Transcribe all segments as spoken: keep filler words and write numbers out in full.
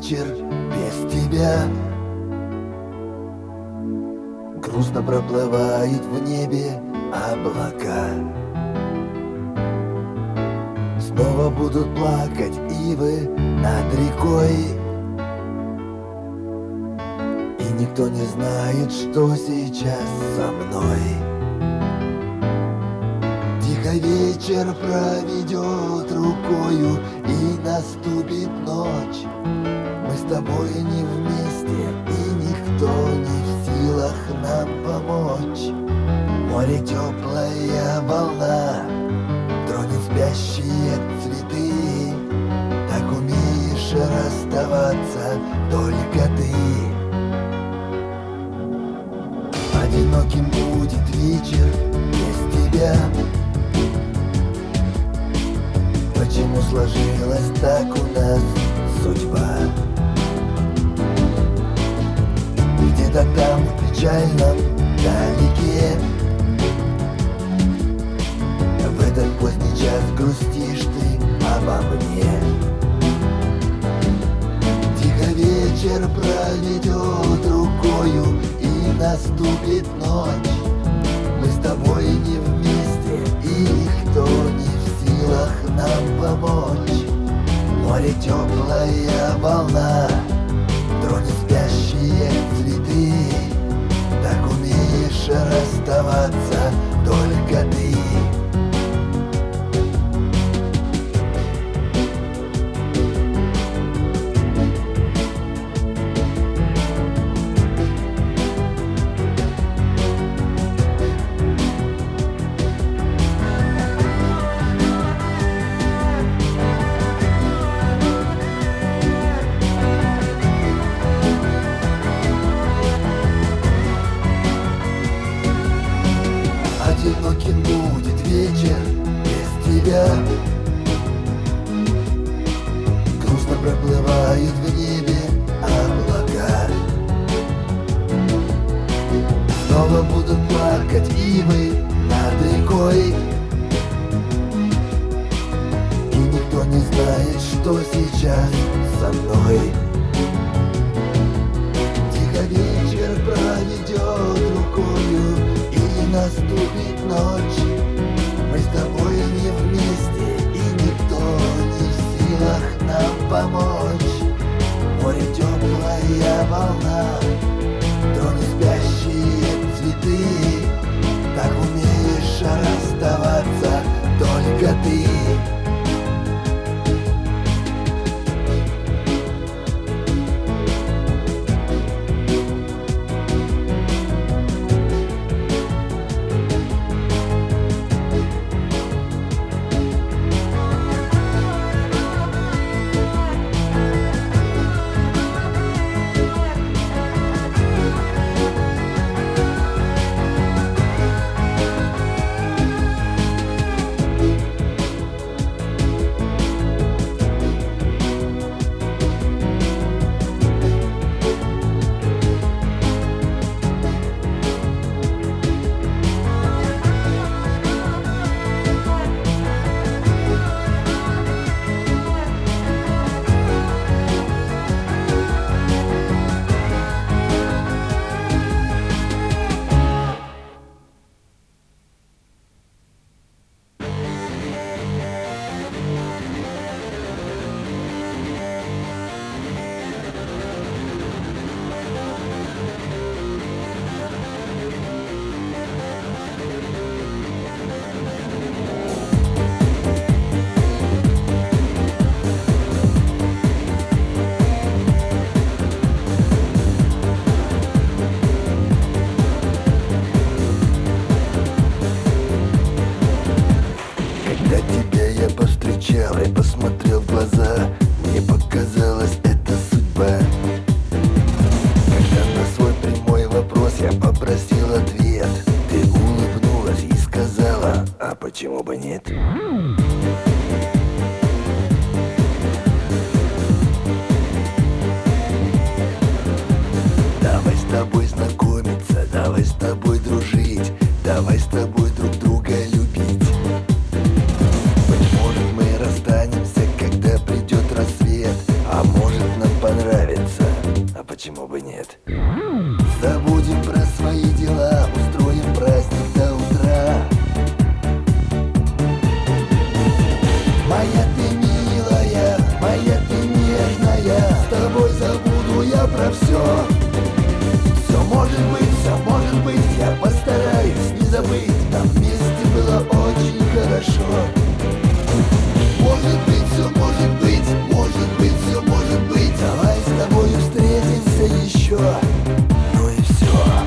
вечер без тебя. Грустно проплывает в небе облака. Снова будут плакать ивы над рекой, и никто не знает, что сейчас со мной. Тихо вечер проведет рукою, и наступит ночь. Мы с тобой не вместе, и никто не в силах нам помочь. Море теплая волна тронет спящие цветы. Так умеешь расставаться только ты. Одиноким будет вечер без тебя. Почему сложилась так у нас судьба? Где-то там в печальном далеке, в этот поздний час грустишь ты обо мне. Тихо вечер проведет рукою, и наступит ночь. Мы с тобой не вместе, и никто не в силах нам помочь. Море теплая волна тронет спящие цветы. Так умеешь расставаться только ты. Одиноким будет вечер без тебя. Грустно проплывают в небе облака. Снова будут плакать ивы над рекой, и никто не знает, что сейчас со мной. Тихо вечер проведет рукою, и наступит ночь. Мы с тобой не вместе, и никто не в силах нам помочь. Море теплая волна тронет спящие цветы. Так умеешь расставаться только ты. И посмотрел в глаза, мне показалось, это судьба. Когда на свой прямой вопрос я попросил ответ, ты улыбнулась и сказала: а почему бы нет? Давай с тобой знакомиться, давай с тобой дружить, давай с тобой друг друга любить. Быть может, мы расстанемся, когда придет рассвет, а может, нам понравится нет? Забудем про свои дела, устроим праздник до утра. Моя ты милая, моя ты нежная, с тобой забуду я про все. Все может быть, все может быть, я постараюсь не забыть. Нам вместе было очень хорошо. Может быть, все может быть, может быть, все может быть. Давай с тобой встретимся еще. Ну и все.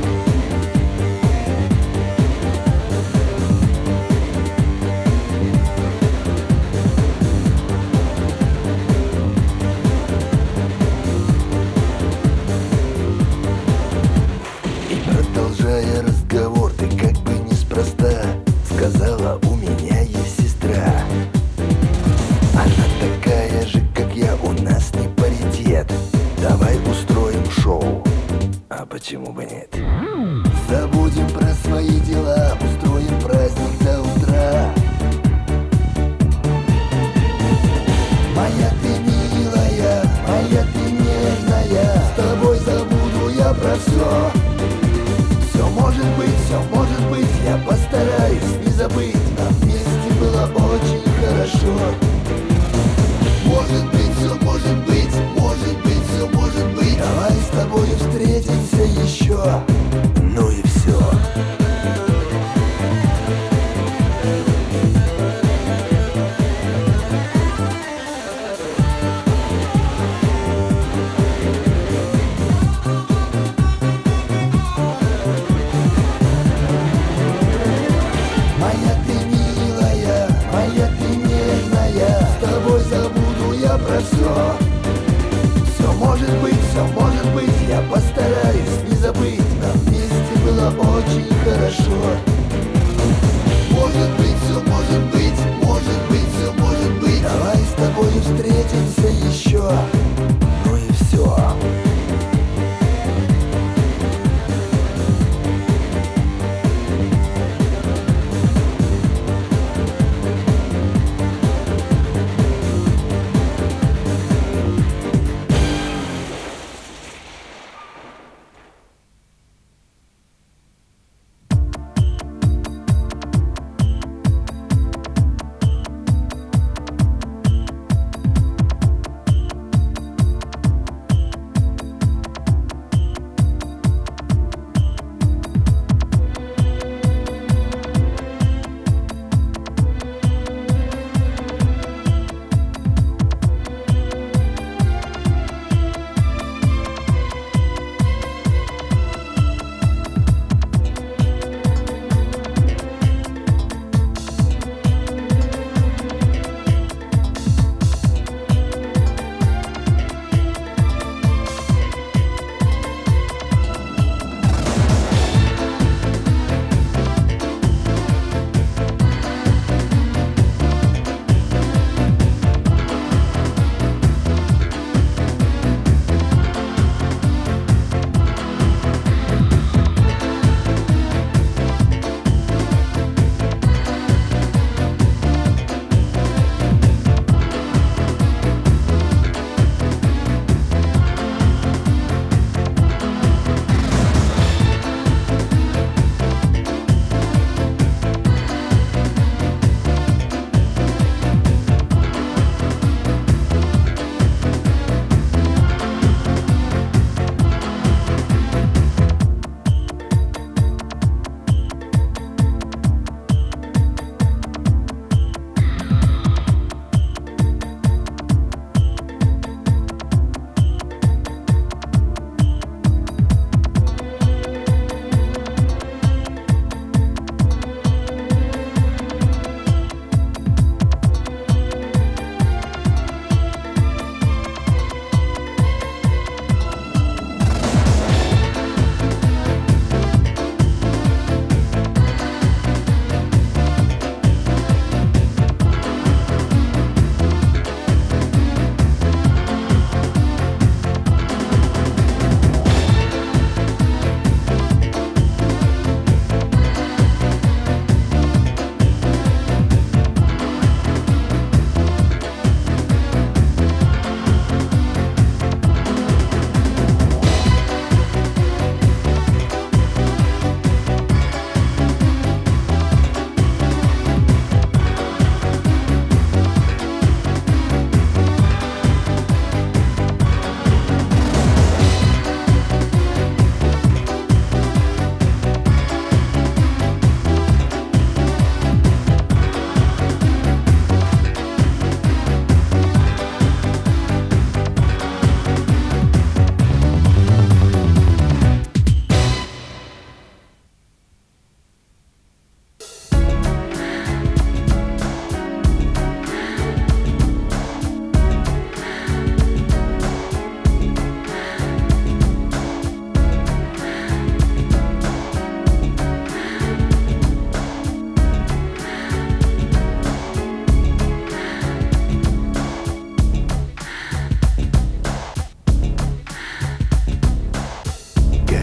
Продолжая разговор, ты как бы неспроста сказала: у меня есть сестра. Она такая же, как я, у нас не паритет. Давай устроим шоу, а почему бы нет? Забудем про свои дела, устроим праздник до утра. Моя ты милая, моя ты нежная, с тобой забуду я про все. Все может быть, все может быть, я постараюсь не забыть. Нам вместе было очень хорошо. Может быть, все может быть, может быть, все может быть. Давай с тобой встретимся еще. Ну и все. Моя ты милая, моя ты нежная, с тобой забуду я про все. Все может быть, все может быть, я постараюсь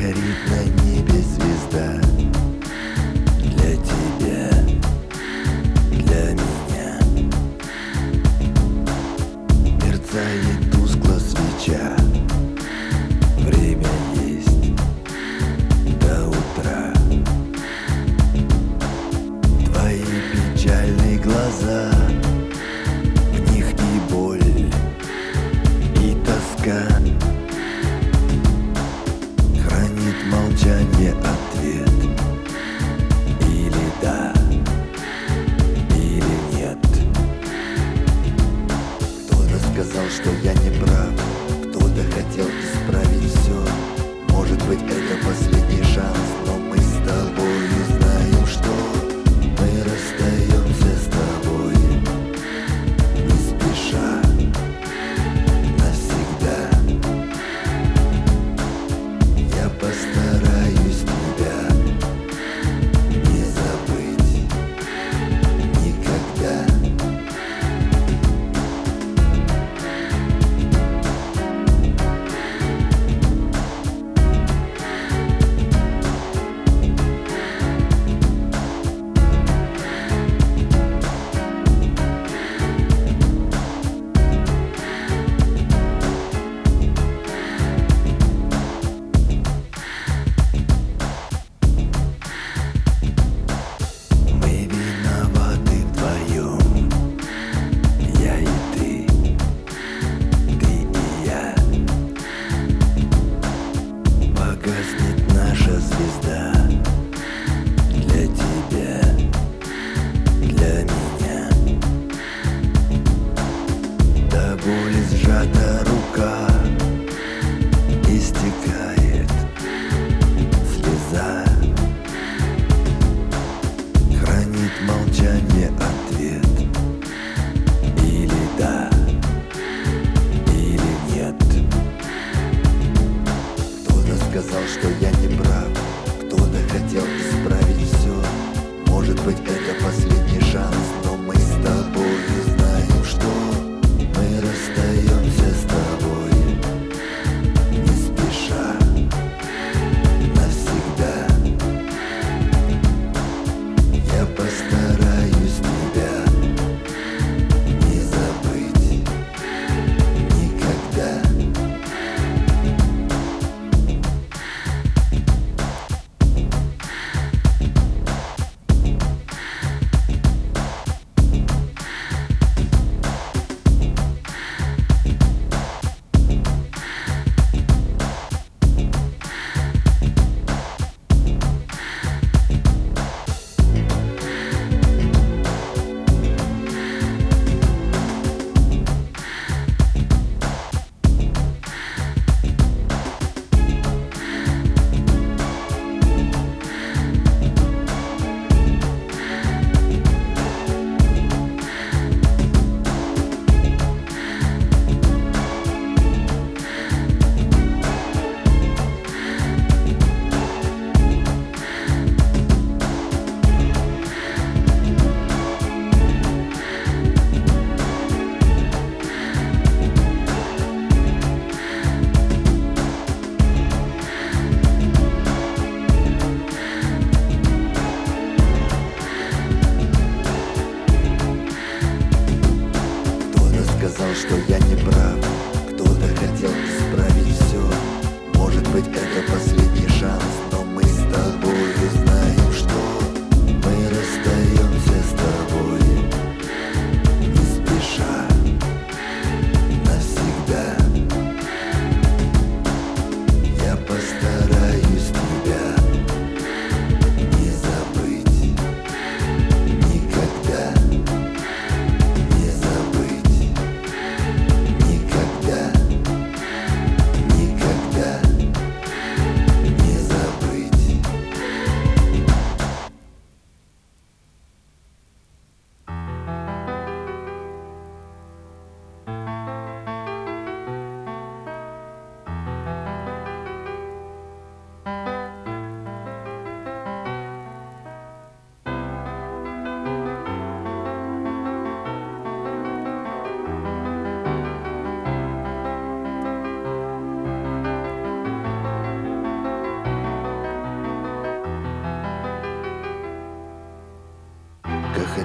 Горит на небе звезда для тебя, для меня. Мерцает тускло свеча, время есть до утра. Твои печальные глаза, в них и боль, и тоска. Хранит молчание ответ, или да, или нет. Кто-то сказал, что я не прав, кто-то хотел исправить все. Может быть, это последний шанс, но мы с тобой знаем, что мы расстаемся с тобой не спеша, навсегда. Я постараюсь тебя не забыть никогда. Мы виноваты вдвоем, я и ты, ты и я. Погаснет наша звезда для тебя, для меня. До боли сжата рука, истекает слеза. Хранит молчание ответ, или да, или нет. Кто-то сказал, что я не прав, кто-то хотел исправить все. Может быть, это последний шанс, но мы с тобой знаем, что мы расстаемся с тобой не спеша, навсегда. Я постараюсь тебя не забыть никогда.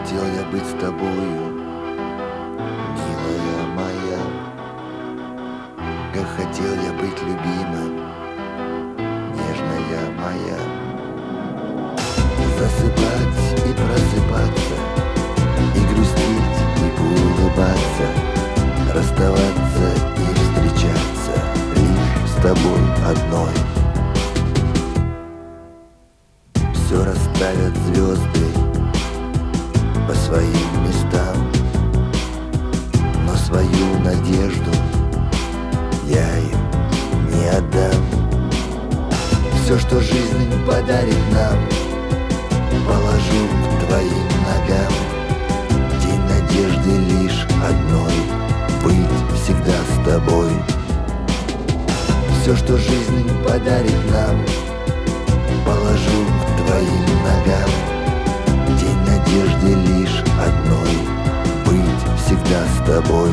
хотел я быть с тобою, милая моя. Как хотел я быть любимым, нежная моя. Засыпать и просыпаться, и грустить, и улыбаться, расставаться и встречаться лишь с тобой одной. Все расставят звезды по своим местам, но свою надежду я им не отдам. Все, что жизнь подарит нам, положу к твоим ногам. День надежды лишь одной — быть всегда с тобой. Все, что жизнь подарит нам, положу к твоим ногам. День надежды лишь одной — быть всегда с тобой.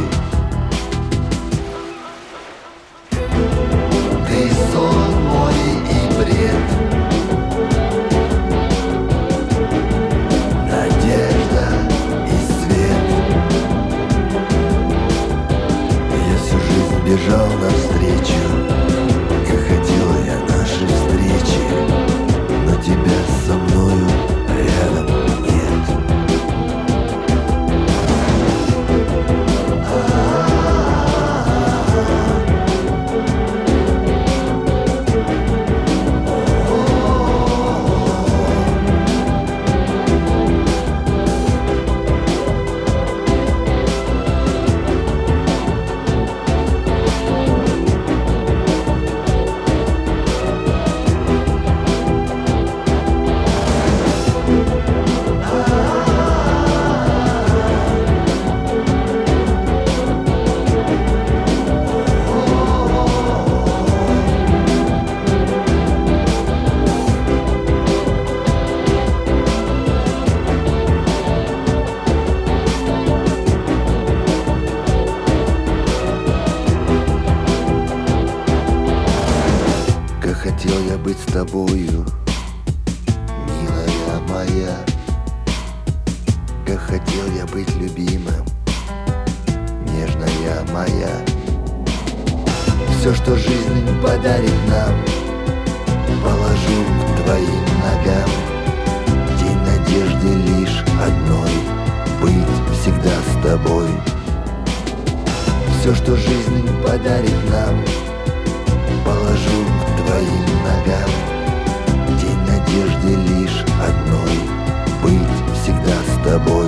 Ты сон мой и бред, надежда и свет. Я всю жизнь бежал навстречу, как хотела я нашей встречи, но тебя со мною рядом нет. Хотел я быть с тобою, милая моя. Как хотел я быть любимым, нежная моя. Все, что жизнь подарит нам, положу к твоим ногам. День надежды лишь одной — быть всегда с тобой. Все, что жизнь подарит нам, положу к твоим ногам. День надежды лишь одной — быть всегда с тобой.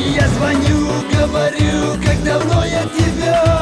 Я звоню, говорю, как давно я тебя